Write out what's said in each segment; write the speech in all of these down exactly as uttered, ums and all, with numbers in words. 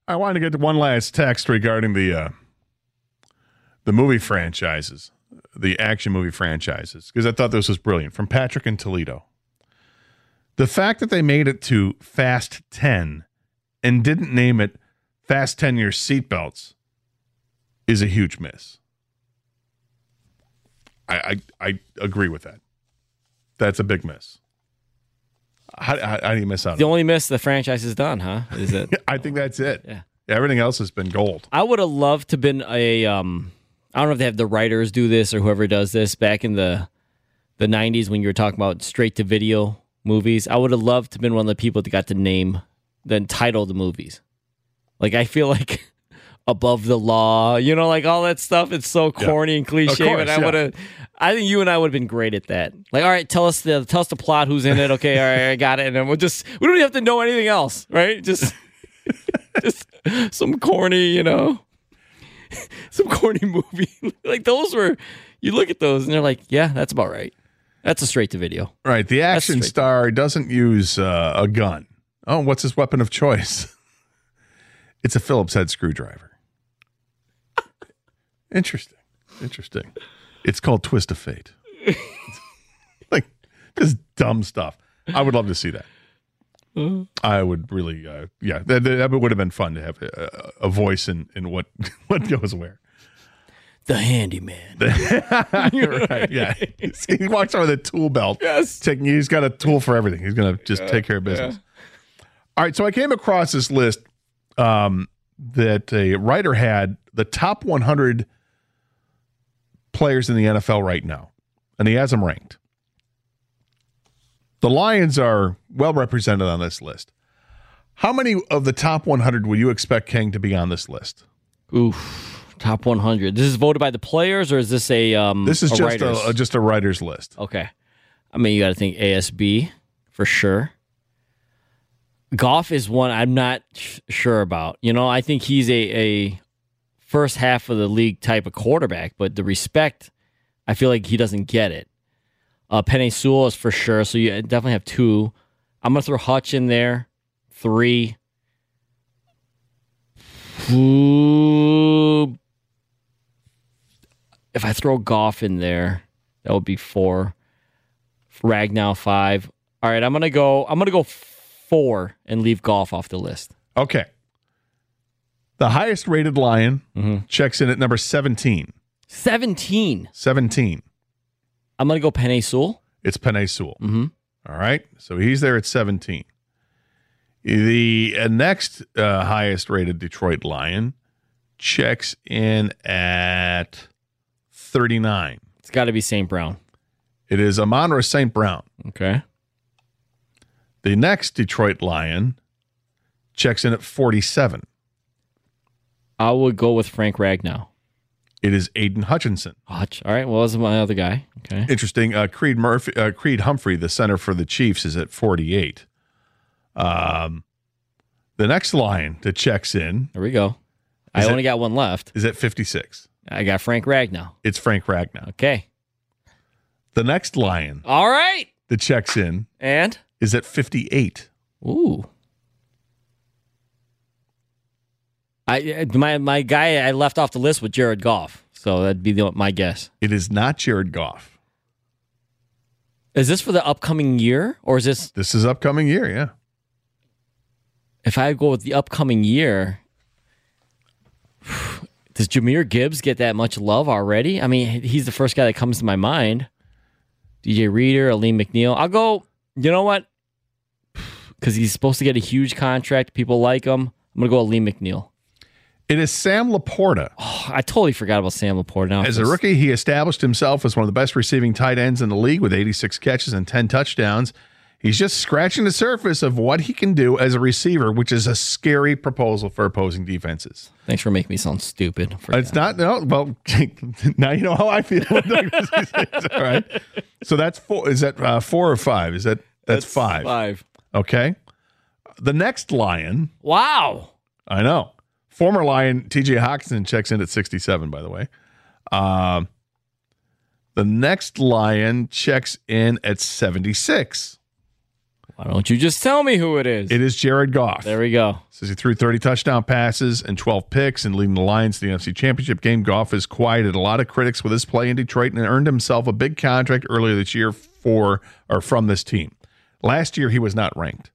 I wanted to get to one last text regarding the uh, the movie franchises, the action movie franchises, because I thought this was brilliant. From Patrick in Toledo. The fact that they made it to Fast ten and didn't name it Fast ten Your Seatbelts is a huge miss. I, I I agree with that. That's a big miss. How, how, how do you miss out? The only miss the franchise has done, huh? Is it? I think that's it. Yeah. Everything else has been gold. I would have loved to been a. Um, I don't know if they have the writers do this or whoever does this back in the the nineties when you were talking about straight to video movies. I would have loved to been one of the people that got to name, then title the movies. Like I feel like Above the Law, you know, like all that stuff. It's so corny yeah. and cliche. Course, but I yeah. would have. I think you and I would have been great at that. Like, all right, tell us the tell us the plot, who's in it. Okay, all right, I got it, and then we'll just we don't even have to know anything else, right? Just, just some corny, you know, some corny movie. Like those were. You look at those and they're like, yeah, that's about right. That's a straight to video. Right. The action star doesn't use uh, a gun. Oh, what's his weapon of choice? It's a Phillips head screwdriver. Interesting. Interesting. It's called Twist of Fate. Like, just dumb stuff. I would love to see that. Uh, I would really, uh, yeah, that, that would have been fun to have a, a voice in, in what, what goes where. The handyman. Right, yeah. He walks over with a tool belt. Yes. Taking, he's got a tool for everything. He's going to just yeah, take care of business. Yeah. All right, so I came across this list um, that a writer had the top one hundred players in the N F L right now, and he has them ranked. The Lions are well represented on this list. How many of the top one hundred would you expect King to be on this list? Oof, top one hundred. This is voted by the players, or is this a um? This is a just writers? a, just a writer's list. Okay, I mean you got to think A S B for sure. Goff is one I'm not sh- sure about. You know, I think he's a, a first half of the league type of quarterback, but the respect, I feel like he doesn't get it. Uh, Penei Sewell is for sure, so you definitely have two. I'm going to throw Hutch in there, three. Ooh. If I throw Goff in there, that would be four. Ragnow, five. All right, I'm going to go, I'm going to go four and leave Goff off the list. Okay. The highest rated Lion mm-hmm. checks in at number seventeen. seventeen. seventeen. I'm going to go Penei Sewell. It's Penei Sewell. Mm-hmm. All right. So he's there at seventeen. The uh, next uh, highest rated Detroit Lion checks in at thirty-nine. It's got to be Saint Brown. It is Amon-Ra Saint Brown. Okay. The next Detroit Lion checks in at forty-seven. I would go with Frank Ragnow. It is Aiden Hutchinson. Hutch. All right. Well, this is my other guy. Okay. Interesting. Uh, Creed Murphy, uh, Creed Humphrey, the center for the Chiefs, is at forty-eight. Um, the next Lion that checks in. There we go. I only got one left. Is at fifty-six. I got Frank Ragnow. It's Frank Ragnow. Okay. The next Lion. All right. That checks in. And? Is at fifty-eight. Ooh. I my my guy I left off the list with Jared Goff, so that'd be the, my guess. It is not Jared Goff. Is this for the upcoming year, or is this? This is upcoming year, yeah. If I go with the upcoming year, does Jahmyr Gibbs get that much love already? I mean, he's the first guy that comes to my mind. D J Reader, Aleem McNeil. I'll go. You know what? Because he's supposed to get a huge contract. People like him. I'm gonna go Aleem McNeil. It is Sam Laporta. Oh, I totally forgot about Sam Laporta. Now, as a rookie, he established himself as one of the best receiving tight ends in the league with eighty-six catches and ten touchdowns. He's just scratching the surface of what he can do as a receiver, which is a scary proposal for opposing defenses. Thanks for making me sound stupid. It's not, no, well, now you know how I feel. All right. So that's four. Is that uh, four or five? Is that, that's, that's five. Five. Okay. The next Lion. Wow. I know. Former Lion T J Hockenson checks in at sixty-seven, by the way. Uh, the next Lion checks in at seventy-six. Why don't you just tell me who it is? It is Jared Goff. There we go. Says he threw thirty touchdown passes and twelve picks and leading the Lions to the N F C Championship game. Goff has quieted a lot of critics with his play in Detroit and earned himself a big contract earlier this year for or from this team. Last year, he was not ranked.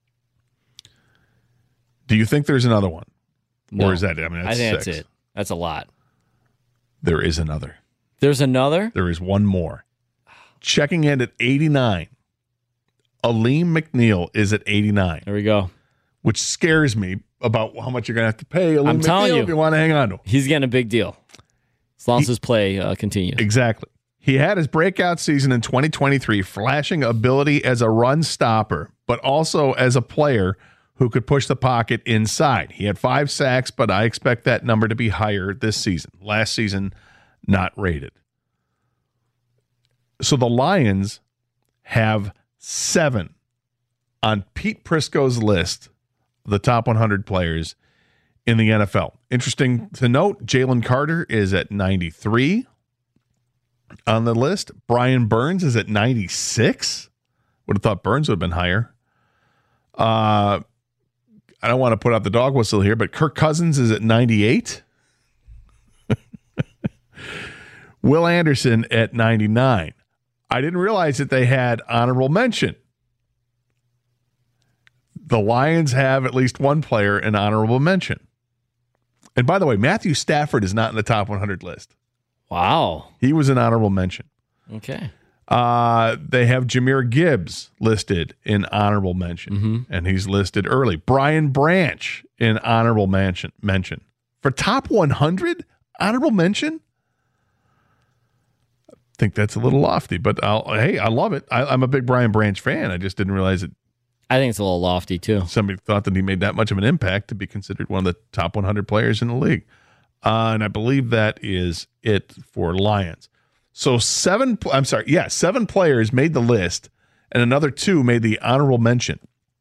Do you think there's another one? No. Or is that, I mean, that's I think six. that's it. That's a lot. There is another. There's another? There is one more. Checking in at eighty-nine. Aleem McNeil is at eighty-nine. There we go. Which scares me about how much you're going to have to pay Aleem I'm McNeil telling you, if you want to hang on to him. He's getting a big deal as long as his play uh, continues. Exactly. He had his breakout season in twenty twenty-three, flashing ability as a run stopper, but also as a player who could push the pocket inside. He had five sacks, but I expect that number to be higher this season. Last season, not rated. So the Lions have seven on Pete Prisco's list of the top one hundred players in the N F L. Interesting to note, Jalen Carter is at ninety-three on the list. Brian Burns is at ninety-six. Would have thought Burns would have been higher. Uh, I don't want to put out the dog whistle here, but Kirk Cousins is at ninety-eight. Will Anderson at ninety-nine. I didn't realize that they had honorable mention. The Lions have at least one player in honorable mention. And by the way, Matthew Stafford is not in the top one hundred list. Wow. He was an honorable mention. Okay. Uh, they have Jahmyr Gibbs listed in honorable mention, Mm-hmm. and he's listed early. Brian Branch in honorable mention. mention. For top one hundred, honorable mention? I think that's a little lofty, but I'll, hey, I love it. I, I'm a big Brian Branch fan. I just didn't realize that I think it's a little lofty, too. somebody thought that he made that much of an impact to be considered one of the top one hundred players in the league. Uh, and I believe that is it for Lions. So seven, I'm sorry, yeah, seven players made the list, and another two made the honorable mention.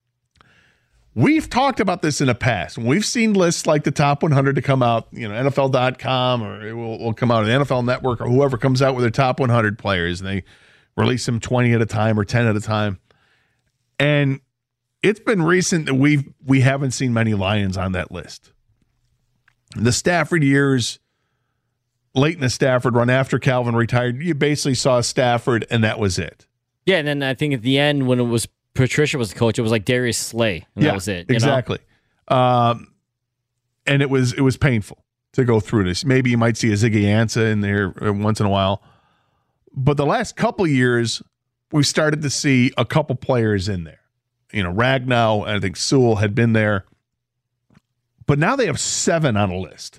We've talked about this in the past. We've seen lists like the top one hundred to come out, you know, N F L dot com, or it will, will come out on the N F L Network, or whoever comes out with their top one hundred players, and they release them twenty at a time or ten at a time. And it's been recent that we've we haven't seen many Lions on that list. The Stafford years, late in the Stafford run after Calvin retired, you basically saw Stafford, and that was it. Yeah, and then I think at the end when it was Patricia was the coach, it was like Darius Slay, and yeah, that was it. You exactly. Um, and it was it was painful to go through this. Maybe you might see a Ziggy Ansah in there once in a while, but the last couple of years we started to see a couple players in there. You know, Ragnow, and I think Sewell had been there, but now they have seven on a list.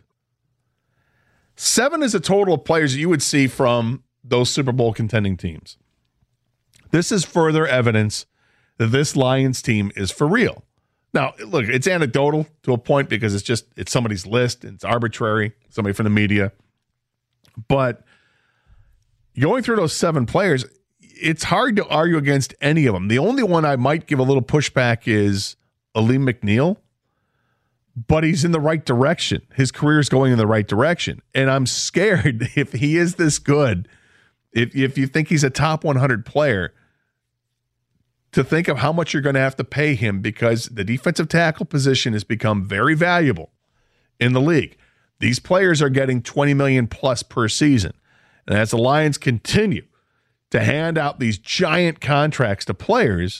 Seven is a total of players that you would see from those Super Bowl contending teams. This is further evidence that this Lions team is for real. Now, look, it's anecdotal to a point because it's just, it's somebody's list. It's arbitrary, somebody from the media. But going through those seven players, it's hard to argue against any of them. The only one I might give a little pushback is Aleem McNeil, but he's in the right direction. His career is going in the right direction. And I'm scared if he is this good, if, if you think he's a top one hundred player, to think of how much you're going to have to pay him, because the defensive tackle position has become very valuable in the league. These players are getting twenty million dollars plus per season. And as the Lions continue to hand out these giant contracts to players,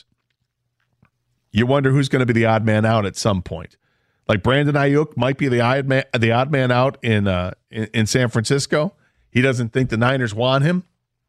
you wonder who's going to be the odd man out at some point. Like Brandon Ayuk might be the odd man, the odd man out in, uh, in in San Francisco. He doesn't think the Niners want him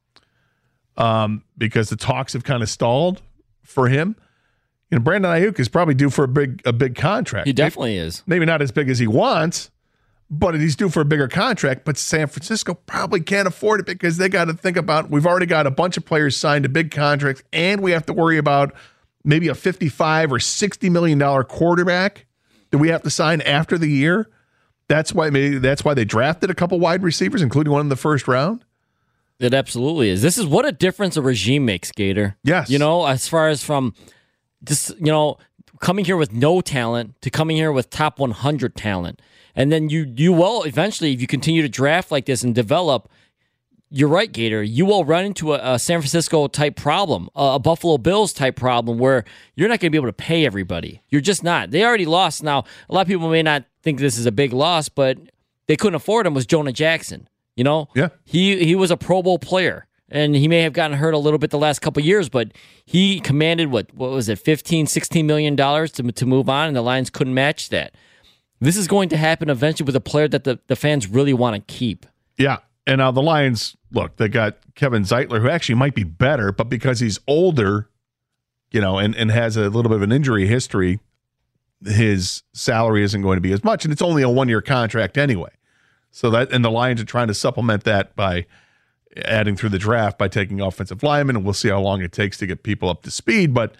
um, because the talks have kind of stalled for him. You know, Brandon Ayuk is probably due for a big a big contract. He definitely maybe, is. Maybe not as big as he wants, but he's due for a bigger contract. But San Francisco probably can't afford it because they got to think about, we've already got a bunch of players signed to big contracts, and we have to worry about maybe a fifty-five or sixty million dollars quarterback that we have to sign after the year. That's why maybe that's why they drafted a couple wide receivers, including one in the first round. It absolutely is. This is what a difference a regime makes, Gator. Yes. You know, as far as from just, you know, coming here with no talent to coming here with top one hundred talent. And then you, you will eventually, if you continue to draft like this and develop, you're right, Gator. You will run into a, a San Francisco type problem, a, a Buffalo Bills type problem, where you're not going to be able to pay everybody. You're just not. They already lost. Now, a lot of people may not think this is a big loss, but they couldn't afford him. Was Jonah Jackson? You know, yeah, he he was a Pro Bowl player, and he may have gotten hurt a little bit the last couple of years, but he commanded what what was it, fifteen, sixteen million dollars to to move on, and the Lions couldn't match that. This is going to happen eventually with a player that the, the fans really want to keep. Yeah. And now the Lions, look, they got Kevin Zeitler, who actually might be better, but because he's older, you know, and, and has a little bit of an injury history, his salary isn't going to be as much. And it's only a one-year contract anyway. So that, and the Lions are trying to supplement that by adding through the draft by taking offensive linemen, and we'll see how long it takes to get people up to speed. But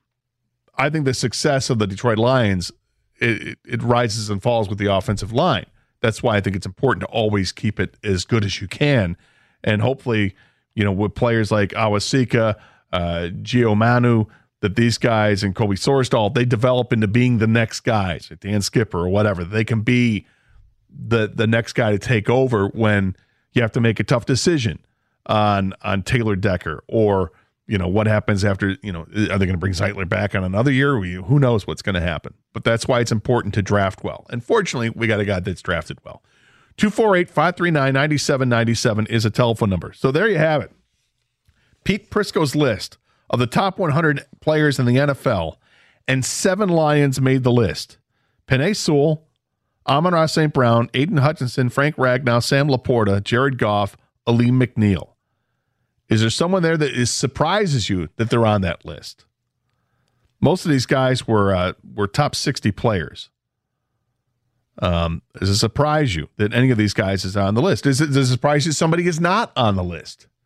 I think the success of the Detroit Lions, it, it, it rises and falls with the offensive line. That's why I think it's important to always keep it as good as you can. And hopefully, you know, with players like Awasika, uh, Gio Manu, that these guys and Kobe Sorsdahl, they develop into being the next guys, Dan Skipper or whatever. They can be the the next guy to take over when you have to make a tough decision on on Taylor Decker, or, you know, what happens after, you know, are they going to bring Zeitler back on another year? Who knows what's going to happen? But that's why it's important to draft well. And fortunately, we got a guy that's drafted well. two four eight, five three nine, nine seven nine seven is a telephone number. So there you have it. Pete Prisco's list of the top one hundred players in the N F L, and seven Lions made the list. Penei Sewell, Amon-Ra Saint Brown, Aiden Hutchinson, Frank Ragnow, Sam Laporta, Jared Goff, Aleem McNeil. Is there someone there that is surprises you that they're on that list? Most of these guys were uh, were top sixty players. Um, does it surprise you that any of these guys is on the list? Does it, does it surprise you somebody is not on the list?